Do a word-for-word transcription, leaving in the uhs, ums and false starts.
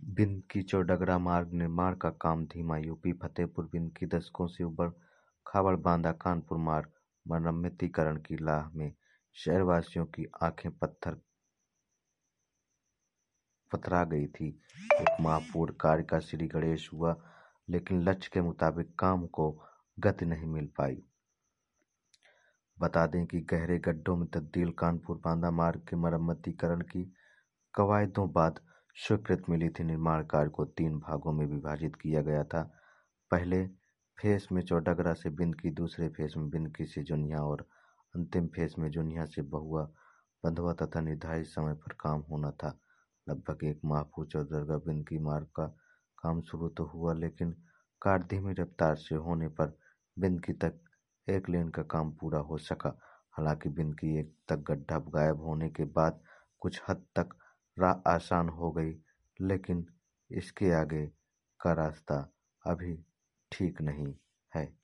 बिंदकी-चौडगरा मार्ग निर्माण का काम धीमा। यूपी फतेहपुर-बिंदकी दशकों से उबड़-खाबड़ बांदा-कानपुर मार्ग मरम्मतीकरण की राह में शहरवासियों की आंखें पत्थर पथरा गई थी। एक माह पूर्व कार्य का श्री गणेश हुआ, लेकिन लक्ष्य के मुताबिक काम को गति नहीं मिल पाई। बता दें कि गहरे गड्ढों में तब्दील कानपुर-बांदा मार्ग के मरम्मतीकरण की कवायदों बाद स्वीकृति मिली थी। निर्माण कार्य को तीन भागों में विभाजित किया गया था। पहले फेज में चौडगरा से बिंदकी, दूसरे फेज में बिंदकी से जोनिया और अंतिम फेज में जोनिया से बहुआ बंधवा तथा निर्धारित समय पर काम होना था। लगभग एक माह पूर्व चौडगरा बिंदकी मार्ग का काम शुरू तो हुआ, लेकिन कार्य धीमी रफ्तार से होने पर बिंदकी तक एक लेन का काम पूरा हो सका। हालांकि बिंदकी एक तक गड्ढा गायब होने के बाद कुछ हद तक राह आसान हो गई, लेकिन इसके आगे का रास्ता अभी ठीक नहीं है।